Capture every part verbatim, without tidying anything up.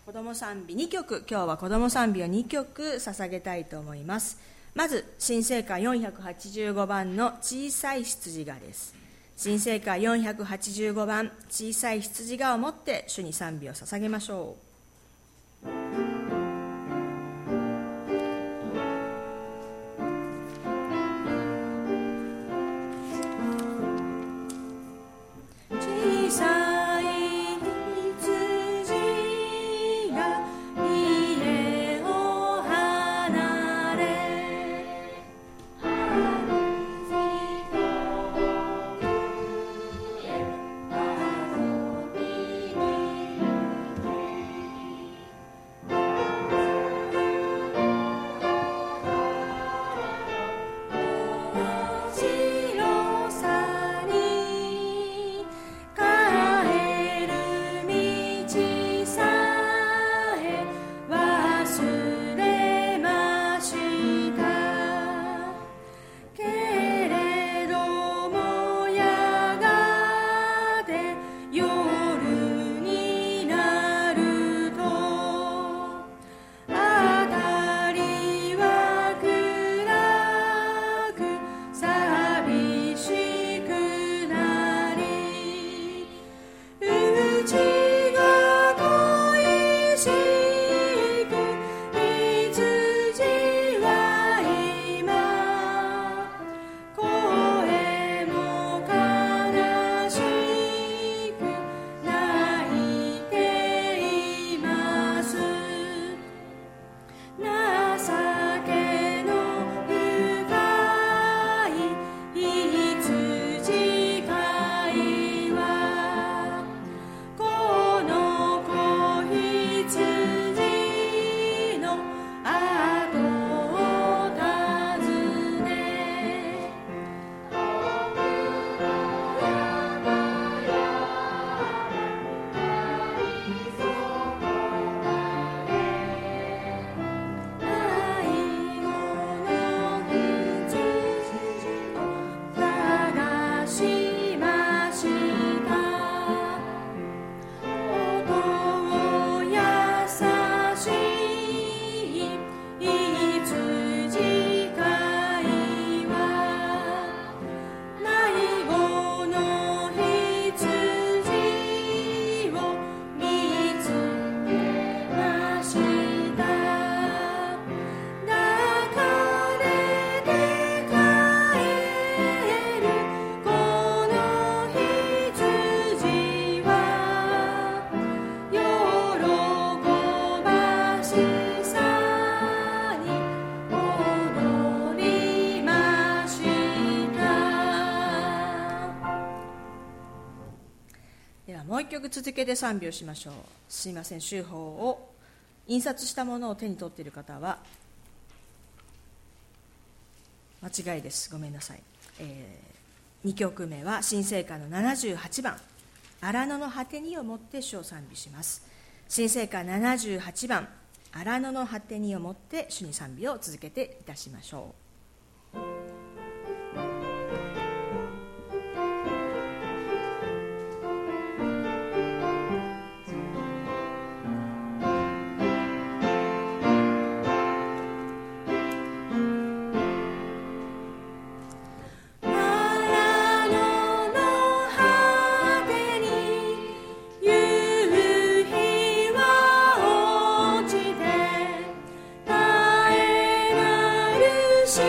子ども賛美にきょく、今日は子ども賛美をにきょく捧げたいと思います。まず新聖歌よんひゃくはちじゅうごばんの小さい羊がです。新聖歌よんひゃくはちじゅうごばん小さい羊がをもって主に賛美を捧げましょう。もう一曲続けて賛美をしましょう。すいません、週報を印刷したものを手に取っている方は間違いです。ごめんなさい。えー、にきょくめは新聖歌のななじゅうはちばん荒野の果てにをもって主を賛美します。新聖歌ななじゅうはちばん荒野の果てにをもって主に賛美を続けていたしましょう。 し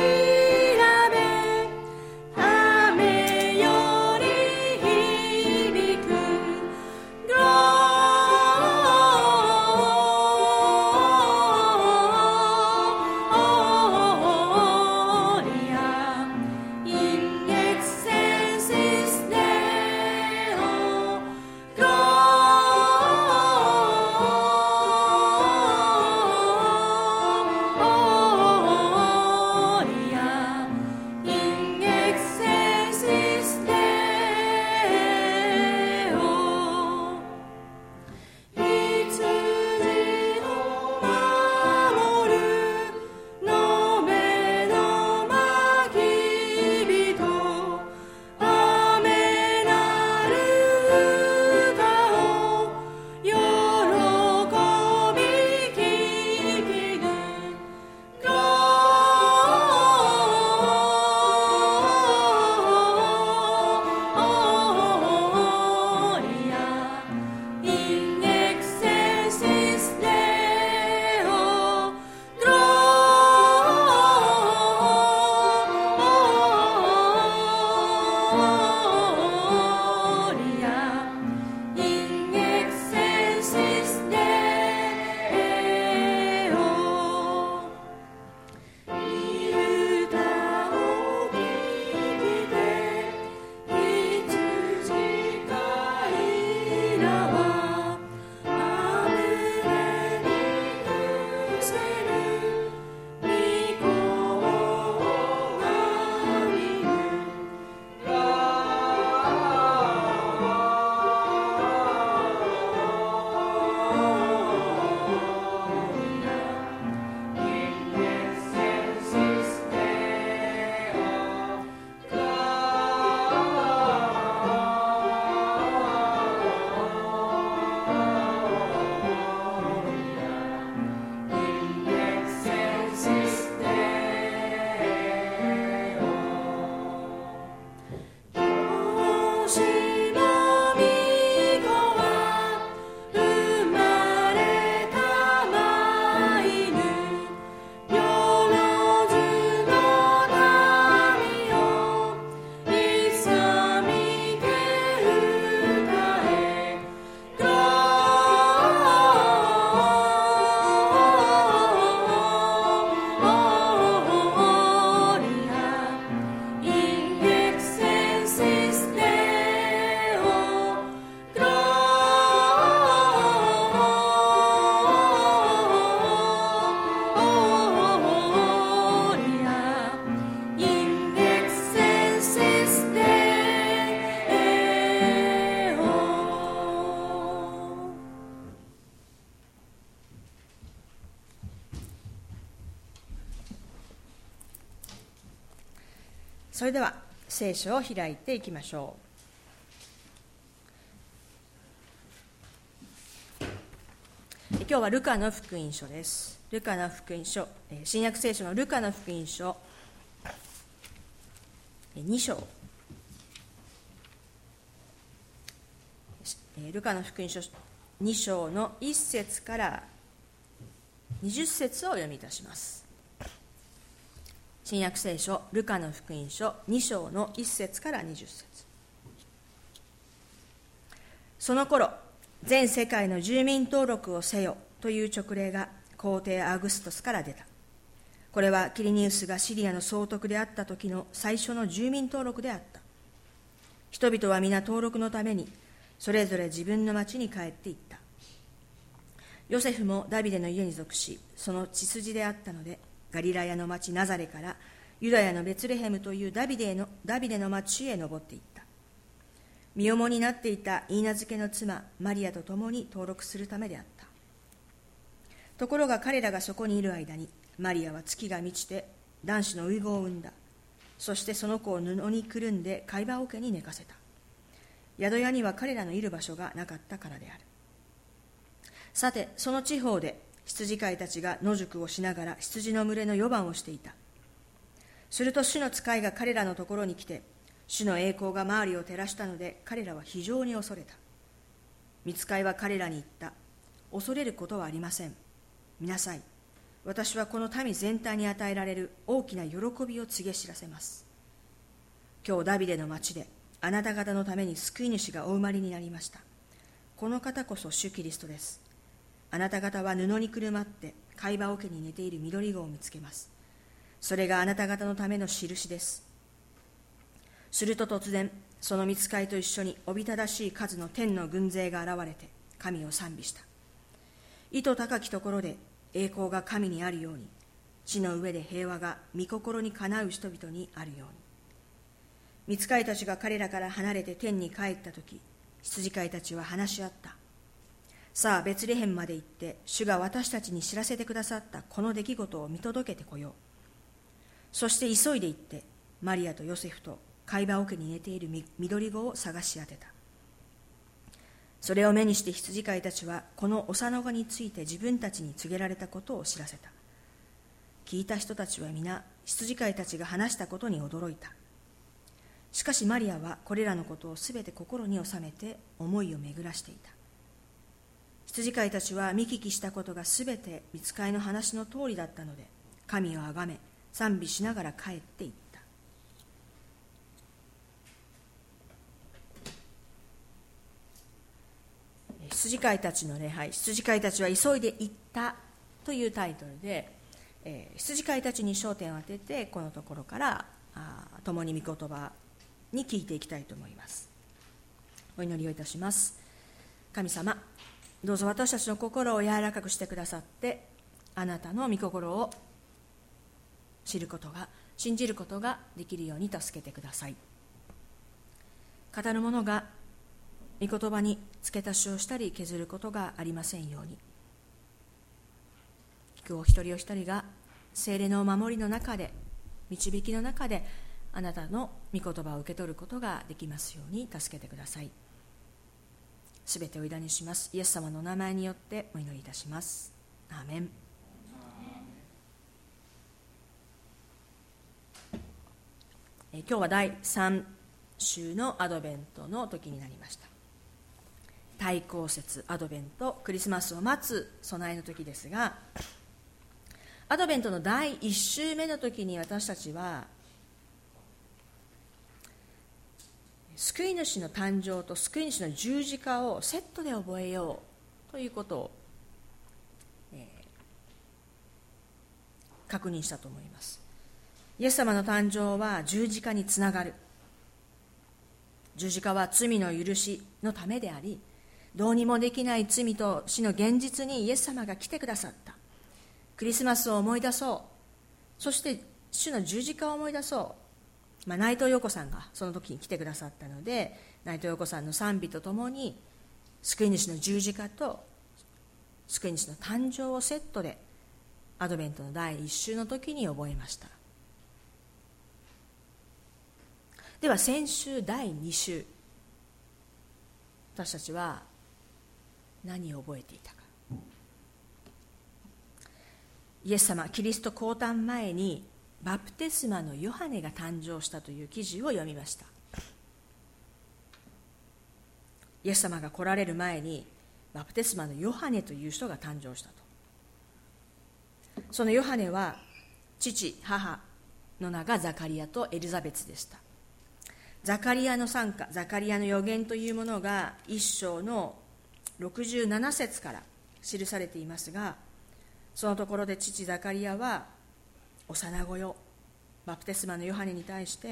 それでは聖書を開いていきましょう。今日はルカの福音書です。ルカの福音書、新約聖書のルカの福音書に章、ルカの福音書に章のいっ節からにじゅっ節を読みいたします。新約聖書ルカの福音書に章のいっ節からにじゅっ節。その頃、全世界の住民登録をせよという勅令が皇帝アグストスから出た。これはキリニウスがシリアの総督であった時の最初の住民登録であった。人々は皆登録のためにそれぞれ自分の町に帰っていった。ヨセフもダビデの家に属し、その血筋であったので、ガリラヤの町ナザレからユダヤのベツレヘムというダビデのダビデの町へ登っていった。身重になっていたイーナ漬けの妻マリアと共に登録するためであった。ところが彼らがそこにいる間に、マリアは月が満ちて男子の遺子を産んだ。そしてその子を布にくるんで貝羽桶に寝かせた。宿屋には彼らのいる場所がなかったからである。さて、その地方で羊飼いたちが野宿をしながら羊の群れの予番をしていた。すると主の使いが彼らのところに来て、主の栄光が周りを照らしたので、彼らは非常に恐れた。御使いは彼らに言った。恐れることはありません。見なさい。私はこの民全体に与えられる大きな喜びを告げ知らせます。今日ダビデの町であなた方のために救い主がお生まれになりました。この方こそ主キリストです。あなた方は布にくるまって貝羽桶に寝ている緑子を見つけます。それがあなた方のための印です。すると突然、その御使いと一緒におびただしい数の天の軍勢が現れて神を賛美した。意図高きところで栄光が神にあるように、地の上で平和が御心にかなう人々にあるように。御使いたちが彼らから離れて天に帰ったとき、羊飼いたちは話し合った。さあ、ベツレヘムまで行って、主が私たちに知らせてくださったこの出来事を見届けてこよう。そして急いで行って、マリアとヨセフと貝羽桶に寝ている緑子を探し当てた。それを目にして羊飼いたちはこの幼子について自分たちに告げられたことを知らせた。聞いた人たちは皆羊飼いたちが話したことに驚いた。しかしマリアはこれらのことをすべて心に収めて思いを巡らしていた。羊飼いたちは見聞きしたことがすべて御使いの話の通りだったので、神をあがめ賛美しながら帰っていった。羊飼いたちの礼拝、羊飼いたちは急いで行ったというタイトルで、えー、羊飼いたちに焦点を当てて、このところからあ共に御言葉に聞いていきたいと思います。お祈りをいたします。神様、どうぞ私たちの心を柔らかくしてくださって、あなたの御心を知ることが、信じることができるように助けてください。語る者が御言葉に付け足しをしたり削ることがありませんように。聞くお一人お一人が聖霊の守りの中で、導きの中であなたの御言葉を受け取ることができますように助けてください。すべてを委ねします。イエス様のお名前によってお祈りいたします。アーメン。え今日はだいさん週のアドベントの時になりました。対抗節、アドベント、クリスマスを待つ備えの時ですが、アドベントのだいいっ週目の時に私たちは救い主の誕生と救い主の十字架をセットで覚えようということを、えー、確認したと思います。イエス様の誕生は十字架につながる。十字架は罪の許しのためであり、どうにもできない罪と死の現実にイエス様が来てくださった。クリスマスを思い出そう。そして主の十字架を思い出そう。まあ、内藤陽子さんがその時に来てくださったので、内藤陽子さんの賛美とともに救い主の十字架と救い主の誕生をセットでアドベントのだいいっ週の時に覚えました。 では先週だいに週、私たちは何を覚えていたか。イエス様、キリスト降誕前にバプテスマのヨハネが誕生したという記事を読みました。イエス様が来られる前にバプテスマのヨハネという人が誕生したと。そのヨハネは父、母の名がザカリアとエリザベツでした。ザカリアの賛歌、ザカリアの預言というものが一章のろくじゅうなな節から記されていますが、そのところで父ザカリアは幼子よ、バプテスマのヨハネに対して、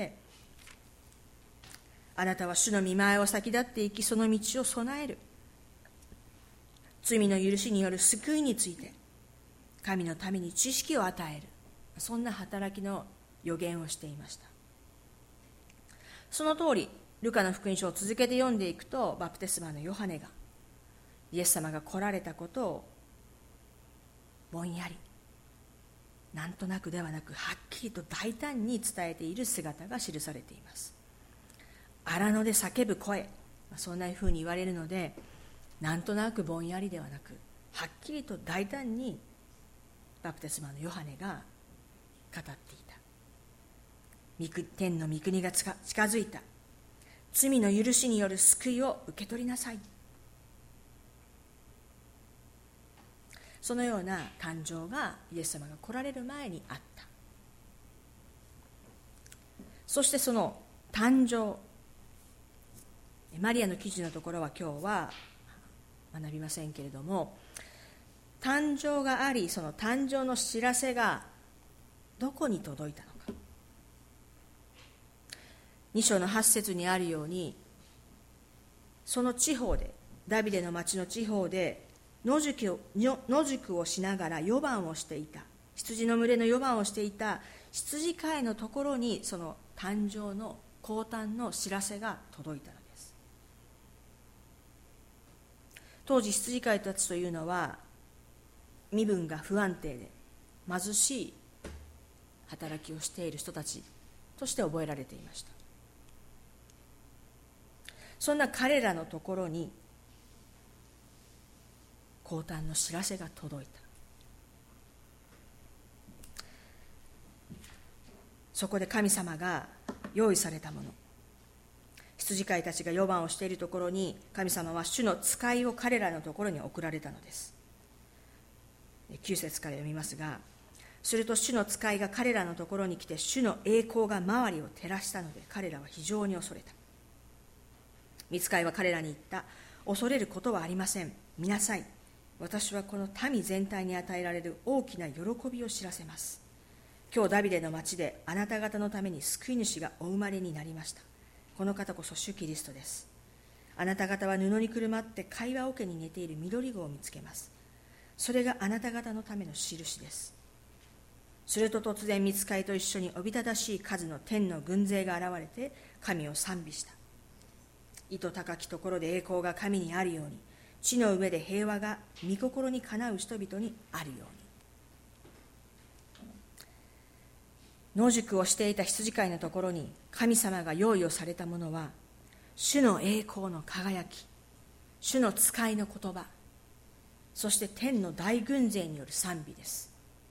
あなたは主の御前を先立って行き、その道を備える。罪の許しによる救いについて神のために知識を与える、そんな働きの予言をしていました。その通り、ルカの福音書を続けて読んでいくと、バプテスマのヨハネがイエス様が来られたことをぼんやり、なんとなくではなくはっきりと大胆に伝えている姿が記されています。荒野で叫ぶ声、そんなふうに言われるので、なんとなくぼんやりではなくはっきりと大胆にバプテスマのヨハネが語っていた。天の御国が近づいた。罪の許しによる救いを受け取りなさい。そのような誕生がイエス様が来られる前にあった。そしてその誕生、マリアの記事のところは今日は学びませんけれども、誕生があり、その誕生の知らせがどこに届いたのか。に章のはち節にあるように、その地方で、ダビデの町の地方で野宿を、野宿をしながら夜番をしていた、羊の群れの夜番をしていた羊飼いのところに、その誕生の降誕の知らせが届いたのです。当時羊飼いたちというのは身分が不安定で貧しい働きをしている人たちとして覚えられていました。そんな彼らのところに降誕の知らせが届いた。そこで神様が用意されたもの、羊飼いたちが夜番をしているところに、神様は主の使いを彼らのところに送られたのです。きゅう節から読みますが、すると主の使いが彼らのところに来て、主の栄光が周りを照らしたので、彼らは非常に恐れた。御使いは彼らに言った。恐れることはありません。見なさい。私はこの民全体に与えられる大きな喜びを知らせます。今日ダビデの町であなた方のために救い主がお生まれになりました。この方こそ主キリストです。あなた方は布にくるまって会話桶に寝ている緑子を見つけます。それがあなた方のための印です。すると突然、御使いと一緒におびただしい数の天の軍勢が現れて神を賛美した。意図高きところで栄光が神にあるように、地の上で平和が御心にかなう人々にあるように。野宿をしていた羊飼いのところに神様が用意をされたものは、主の栄光の輝き、主の使いの言葉、そして天の大軍勢による賛美です。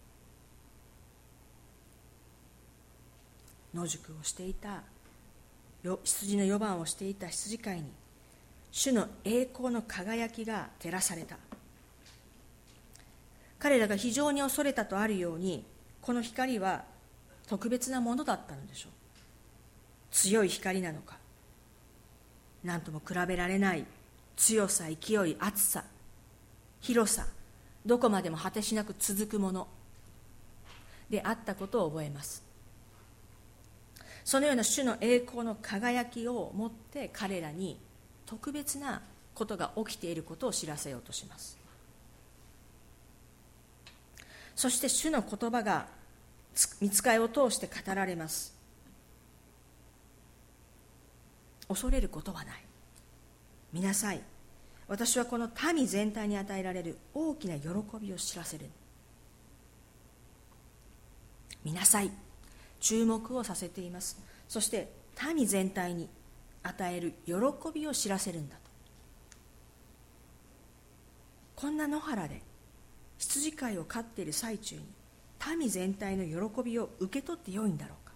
野宿をしていた、羊の夜番をしていた羊飼いに主の栄光の輝きが照らされた。彼らが非常に恐れたとあるように、この光は特別なものだったのでしょう。強い光なのか、何とも比べられない強さ、勢い、熱さ、広さ、どこまでも果てしなく続くものであったことを覚えます。そのような主の栄光の輝きをもって彼らに特別なことが起きていることを知らせようとします。そして主の言葉が御使いを通して語られます。恐れることはない。見なさい。私はこの民全体に与えられる大きな喜びを知らせる。見なさい。注目をさせています。そして民全体に与える喜びを知らせるんだと。こんな野原で羊飼いを飼っている最中に民全体の喜びを受け取ってよいんだろうか。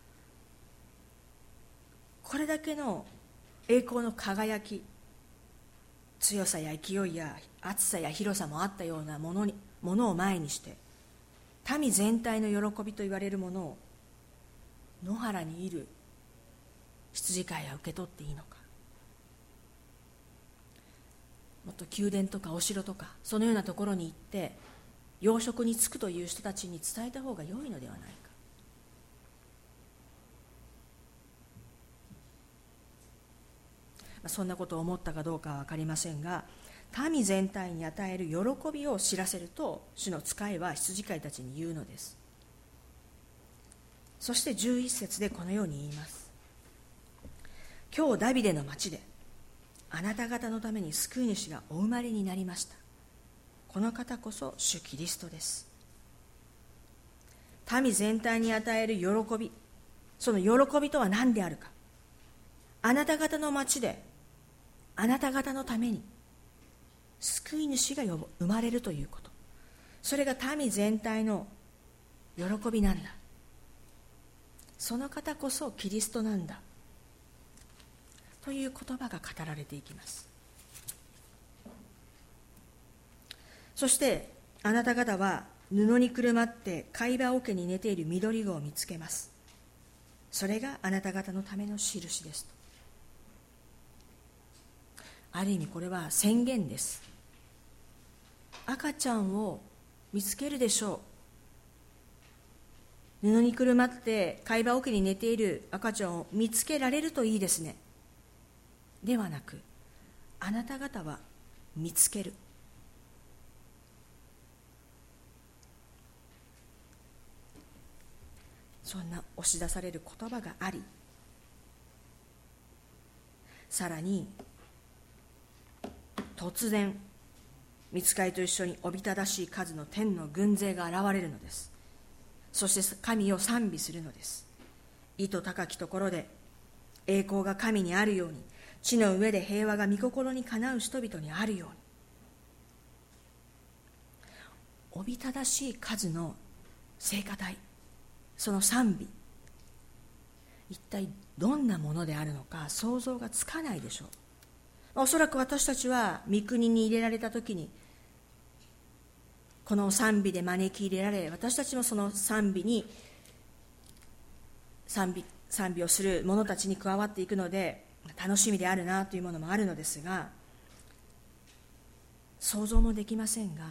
これだけの栄光の輝き、強さや勢いや厚さや広さもあったようなものに、ものを前にして民全体の喜びと言われるものを野原にいる羊飼いは受け取っていいのか。もっと宮殿とかお城とかそのようなところに行って要職に就くという人たちに伝えた方が良いのではないか。まあ、そんなことを思ったかどうかは分かりませんが、民全体に与える喜びを知らせると主の使いは羊飼いたちに言うのです。そしてじゅういっ節でこのように言います。今日ダビデの町であなた方のために救い主がお生まれになりました。この方こそ主キリストです。民全体に与える喜び、その喜びとは何であるか。あなた方の町であなた方のために救い主が生まれるということ、それが民全体の喜びなんだ。その方こそキリストなんだという言葉が語られていきます。そしてあなた方は布にくるまって貝羽桶に寝ている緑子を見つけます。それがあなた方のための印ですと。ある意味これは宣言です。赤ちゃんを見つけるでしょう。布にくるまって貝羽桶に寝ている赤ちゃんを見つけられるといいですね。ではなく、あなた方は見つける。そんな押し出される言葉があり、さらに突然御使いと一緒におびただしい数の天の軍勢が現れるのです。そして神を賛美するのです。意図高きところで栄光が神にあるように、地の上で平和が御心にかなう人々にあるように。おびただしい数の聖歌隊、その賛美、一体どんなものであるのか想像がつかないでしょう。おそらく私たちは御国に入れられたときにこの賛美で招き入れられ、私たちもその賛美に賛美、賛美をする者たちに加わっていくので楽しみであるなというものもあるのですが、想像もできませんが、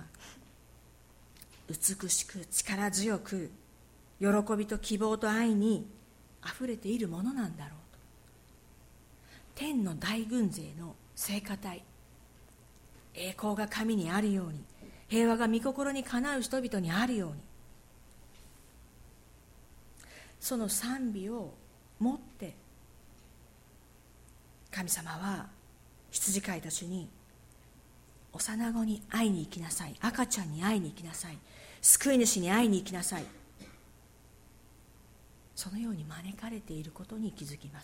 美しく力強く喜びと希望と愛にあふれているものなんだろうと。天の大軍勢の聖歌隊、栄光が神にあるように、平和が御心にかなう人々にあるように、その賛美を持って神様は羊飼いたちに、幼子に会いに行きなさい、赤ちゃんに会いに行きなさい、救い主に会いに行きなさい、そのように招かれていることに気づきます。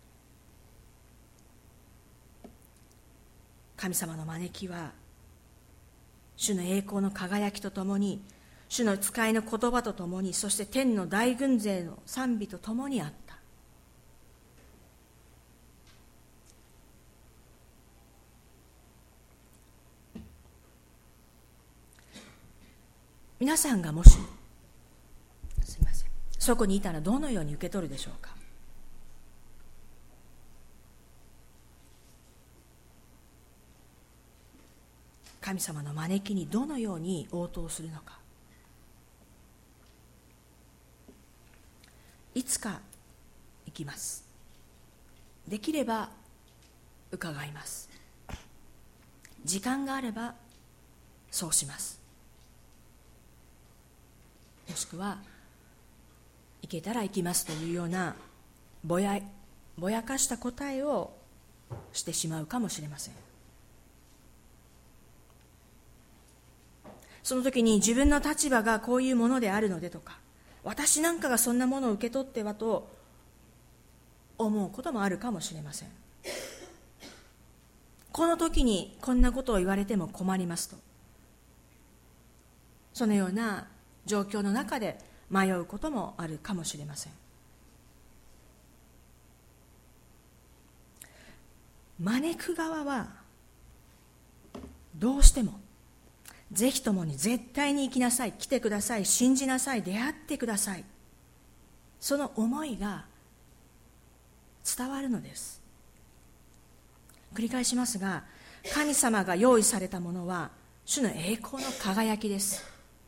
神様の招きは主の栄光の輝きとともに、主の使いの言葉とともに、そして天の大軍勢の賛美とともにあった。皆さんがもしすみませんそこにいたらどのように受け取るでしょうか。神様の招きにどのように応答するのか。いつか行きます。できれば伺います。時間があればそうします。もしくは行けたら行きますというようなぼやぼやかした答えをしてしまうかもしれません。その時に自分の立場がこういうものであるのでとか、私なんかがそんなものを受け取ってはと思うこともあるかもしれません。この時にこんなことを言われても困りますと、そのような状況の中で迷うこともあるかもしれません。招く側はどうしてもぜひともに絶対に行きなさい、来てください、信じなさい、出会ってください、その思いが伝わるのです。繰り返しますが、神様が用意されたものは主の栄光の輝きです。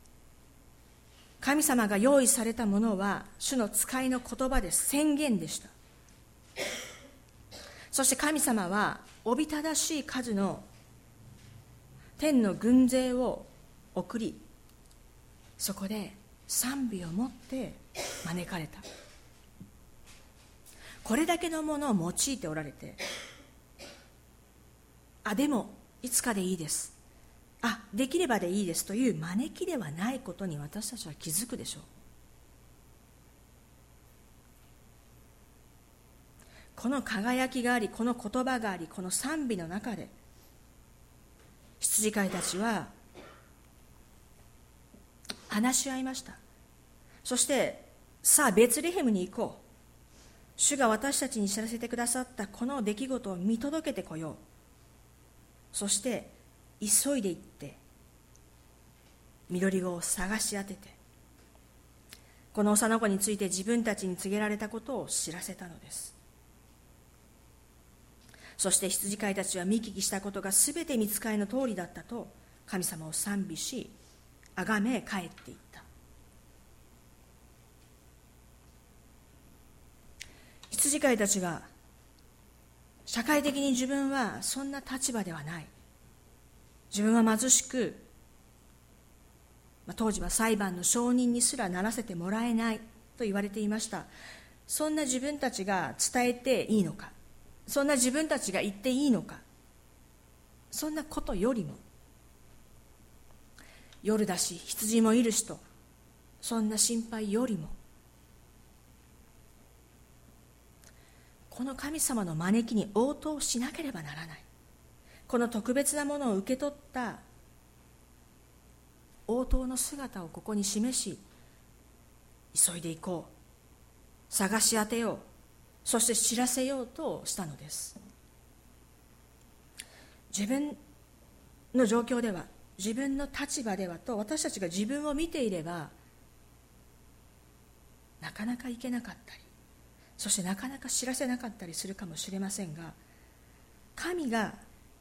神様が用意されたものは主の使いの言葉です。宣言でした。そして神様はおびただしい数の天の軍勢を送り、そこで賛美を持って招かれた。これだけのものを用いておられて、あ、でもいつかでいいです、あ、できればでいいですという招きではないことに私たちは気づくでしょう。この輝きがあり、この言葉があり、この賛美の中で羊飼いたちは話し合いました。そしてさあベツレヘムに行こう、主が私たちに知らせてくださったこの出来事を見届けてこよう。そして急いで行って緑子を探し当てて、この幼子について自分たちに告げられたことを知らせたのです。そして羊飼いたちは見聞きしたことがすべて御使いの通りだったと神様を賛美し、あがめ帰っていった。羊飼いたちが社会的に自分はそんな立場ではない、自分は貧しく、当時は裁判の証人にすらならせてもらえないと言われていました。そんな自分たちが伝えていいのか、そんな自分たちが言っていいのか、そんなことよりも、夜だし羊もいるしと、そんな心配よりも、この神様の招きに応答しなければならない、この特別なものを受け取った応答の姿をここに示し、急いで行こう、探し当てよう、そして知らせようとしたのです。自分の状況では、自分の立場ではと私たちが自分を見ていればなかなか行けなかったり、そしてなかなか知らせなかったりするかもしれませんが、神が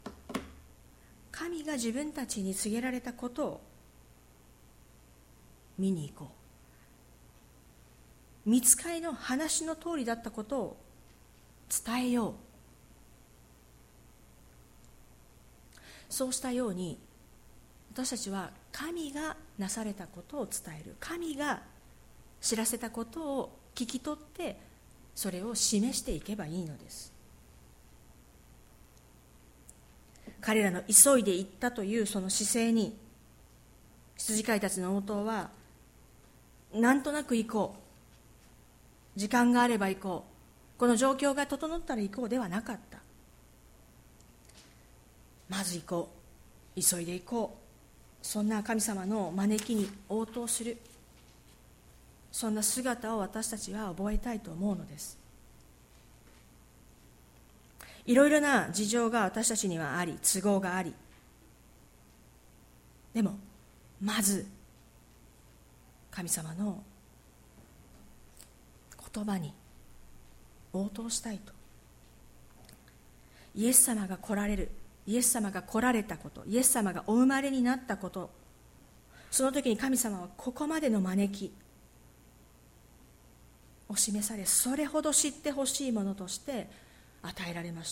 神が自分たちに告げられたことを見に行こう、御使いの話の通りだったことを伝えよう、そうしたように私たちは神がなされたことを伝える、神が知らせたことを聞き取ってそれを示していけばいいのです。彼らの急いで行ったというその姿勢に羊飼いたちの応答は、なんとなく行こう、時間があれば行こう、この状況が整ったら行こうではなかった。まず行こう、急いで行こう、そんな神様の招きに応答する、そんな姿を私たちは覚えたいと思うのです。いろいろな事情が私たちにはあり、都合があり、でもまず神様の言葉に応答したいと、イエス様が来られる、イエス様が来られたこと、イエス様がお生まれになったこと、その時に神様はここまでの招きを示され、それほど知ってほしいものとして与えられました。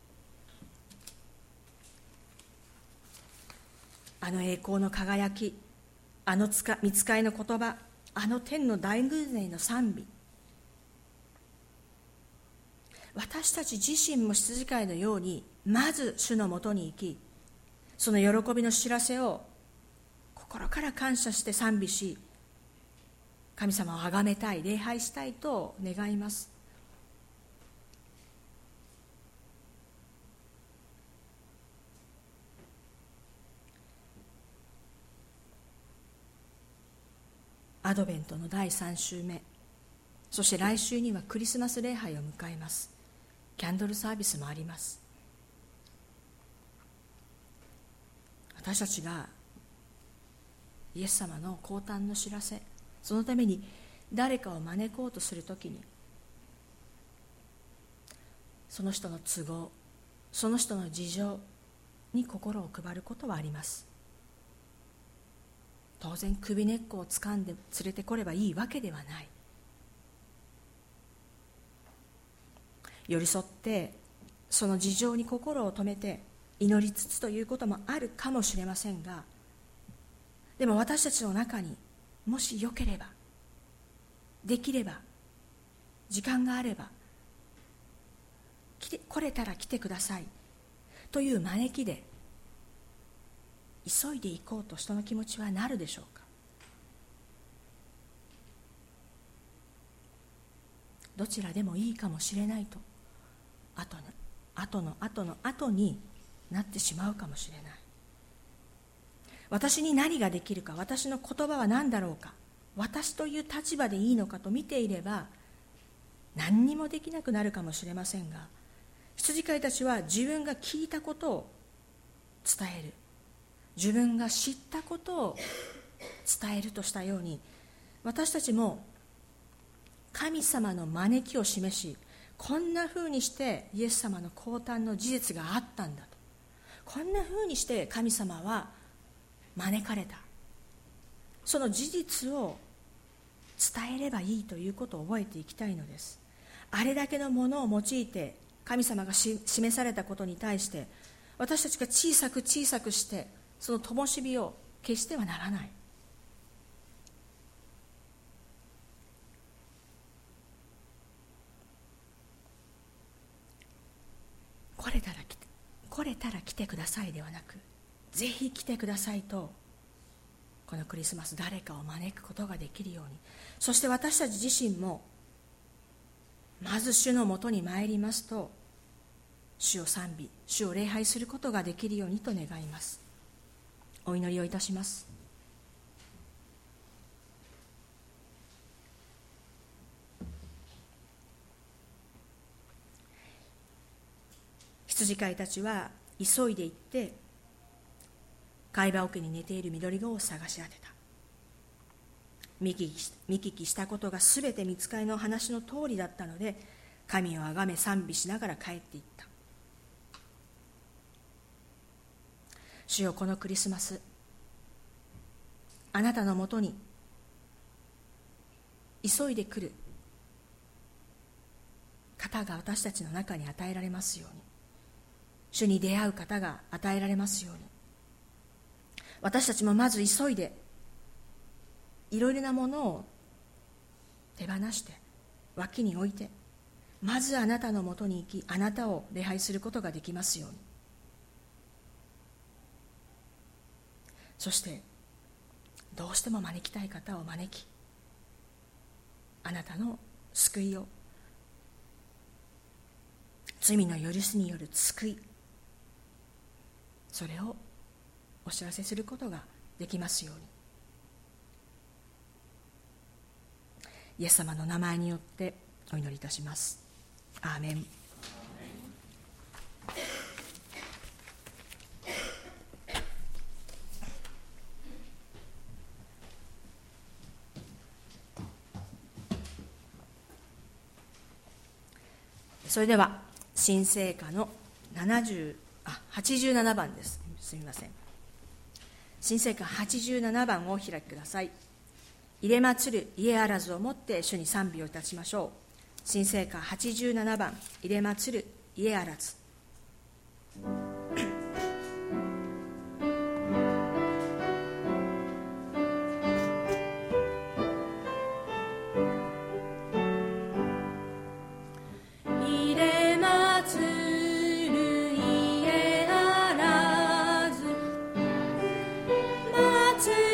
あの栄光の輝き、あの御使いの言葉、あの天の大軍勢の賛美、私たち自身も羊飼いのようにまず主のもとに行き、その喜びの知らせを心から感謝して賛美し、神様を崇めたい、礼拝したいと願います。 アドベントのだいさん週目、そして来週にはクリスマス礼拝を迎えます。キャンドルサービスもあります。私たちがイエス様の降誕の知らせ、そのために誰かを招こうとするときに、その人の都合、その人の事情に心を配ることはあります。当然首根っこを掴んで連れてこればいいわけではない。寄り添ってその事情に心を留めて祈りつつということもあるかもしれませんが、でも私たちの中にもしよければ、できれば、時間があれば、来て来れたら来てくださいという招きで急いで行こうと人の気持ちはなるでしょうか。どちらでもいいかもしれないと、後の後の後の後になってしまうかもしれない。私に何ができるか、私の言葉は何だろうか、私という立場でいいのかと見ていれば何にもできなくなるかもしれませんが、羊飼いたちは自分が聞いたことを伝える、自分が知ったことを伝えるとしたように、私たちも神様の招きを示し、こんなふうにしてイエス様の降誕の事実があったんだと、こんなふうにして神様は招かれた、その事実を伝えればいいということを覚えていきたいのです。あれだけのものを用いて神様がし示されたことに対して、私たちが小さく小さくしてその灯火を消してはならない。来れたら来て、来れたら来てくださいではなく、ぜひ来てくださいと、このクリスマス誰かを招くことができるように、そして私たち自身もまず主のもとに参りますと、主を賛美、主を礼拝することができるようにと願います。お祈りをいたします。羊飼いたちは急いで行って貝羽桶に寝ている緑子を探し当てた。見聞きし、見聞きしたことがすべて御使いの話の通りだったので、神をあがめ賛美しながら帰っていった。主よ、このクリスマス、あなたのもとに急いで来る方が私たちの中に与えられますように、主に出会う方が与えられますように、私たちもまず急いでいろいろなものを手放して脇に置いて、まずあなたのもとに行き、あなたを礼拝することができますように。そしてどうしても招きたい方を招き、あなたの救いを、罪の許しによる救い、それをお知らせすることができますように。イエス様の名前によってお祈りいたします。アーメン。それでは新聖歌のななじゅうあはちじゅうななばんです。すみません。新聖歌はちじゅうななばんをお開きください。入れ祭る家あらずをもって主に賛美をいたしましょう。新聖歌はちじゅうななばん、入れ祭る家あらず。 祭